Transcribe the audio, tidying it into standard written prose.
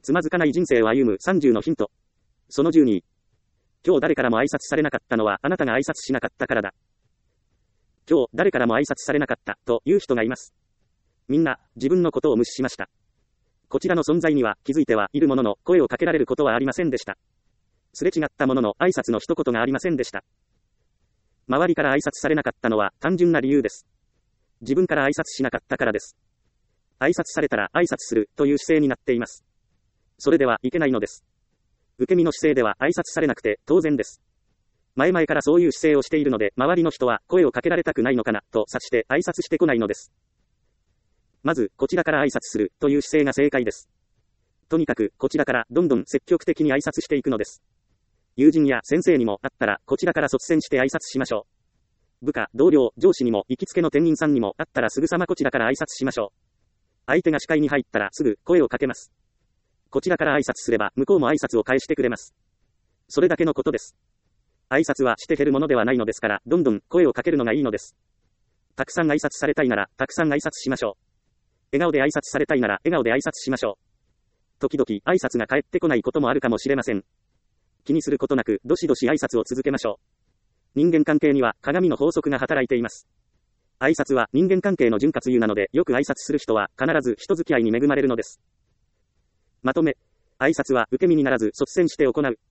つまずかない人生を歩む30のヒント。その12。今日誰からも挨拶されなかったのはあなたが挨拶しなかったからだ。今日誰からも挨拶されなかったという人がいます。みんな自分のことを無視しました。こちらの存在には気づいてはいるものの声をかけられることはありませんでした。すれ違ったものの挨拶の一言がありませんでした。周りから挨拶されなかったのは単純な理由です。自分から挨拶しなかったからです。挨拶されたら挨拶するという姿勢になっています。それではいけないのです。受け身の姿勢では挨拶されなくて当然です。前々からそういう姿勢をしているので、周りの人は声をかけられたくないのかなと察して挨拶してこないのです。まず、こちらから挨拶するという姿勢が正解です。とにかく、こちらからどんどん積極的に挨拶していくのです。友人や先生にもあったら、こちらから率先して挨拶しましょう。部下、同僚、上司にも行きつけの店員さんにもあったらすぐさまこちらから挨拶しましょう。相手が視界に入ったらすぐ声をかけます。こちらから挨拶すれば向こうも挨拶を返してくれます。それだけのことです。挨拶はして減るものではないのですから、どんどん声をかけるのがいいのです。たくさん挨拶されたいなら、たくさん挨拶しましょう。笑顔で挨拶されたいなら、笑顔で挨拶しましょう。時々挨拶が返ってこないこともあるかもしれません。気にすることなく、どしどし挨拶を続けましょう。人間関係には鏡の法則が働いています。挨拶は人間関係の潤滑油なので、よく挨拶する人は必ず人付き合いに恵まれるのです。まとめ、挨拶は受け身にならず率先して行う。